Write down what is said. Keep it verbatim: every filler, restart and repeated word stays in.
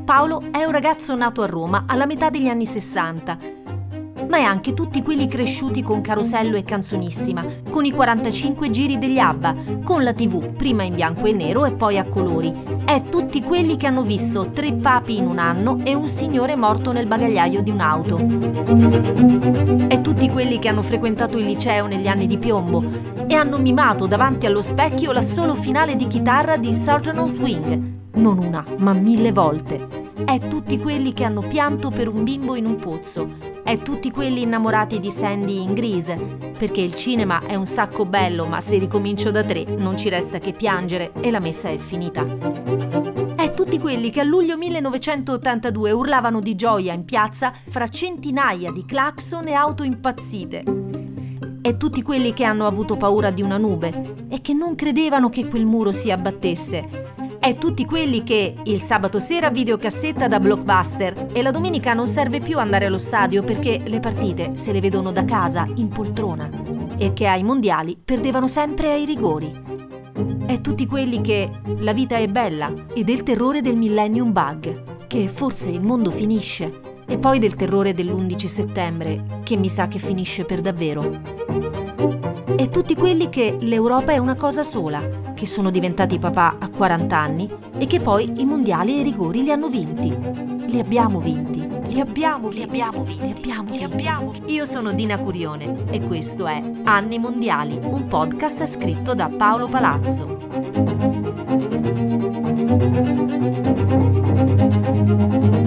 Paolo è un ragazzo nato a Roma alla metà degli anni sessanta, ma è anche tutti quelli cresciuti con Carosello e Canzonissima, con i quarantacinque giri degli ABBA, con la tivù, prima in bianco e nero e poi a colori. È tutti quelli che hanno visto tre papi in un anno e un signore morto nel bagagliaio di un'auto. È tutti quelli che hanno frequentato il liceo negli anni di piombo e hanno mimato davanti allo specchio la solo finale di chitarra di Southern Swing, non una, ma mille volte. È tutti quelli che hanno pianto per un bimbo in un pozzo. È tutti quelli innamorati di Sandy in Grease, perché il cinema è un sacco bello, ma se ricomincio da tre non ci resta che piangere e la messa è finita. È tutti quelli che a luglio millenovecentottantadue urlavano di gioia in piazza fra centinaia di clacson e auto impazzite. È tutti quelli che hanno avuto paura di una nube e che non credevano che quel muro si abbattesse. È tutti quelli che il sabato sera videocassetta da Blockbuster e la domenica non serve più andare allo stadio perché le partite se le vedono da casa in poltrona e che ai mondiali perdevano sempre ai rigori. È tutti quelli che la vita è bella e del terrore del Millennium Bug, che forse il mondo finisce, e poi del terrore dell'undici settembre, che mi sa che finisce per davvero. E tutti quelli che l'Europa è una cosa sola, che sono diventati papà a quaranta anni e che poi i mondiali e i rigori li hanno vinti. Li abbiamo vinti, li abbiamo, li abbiamo vinti, li abbiamo, li abbiamo. Io sono Dina Curione e questo è Anni Mondiali, un podcast scritto da Paolo Palazzo.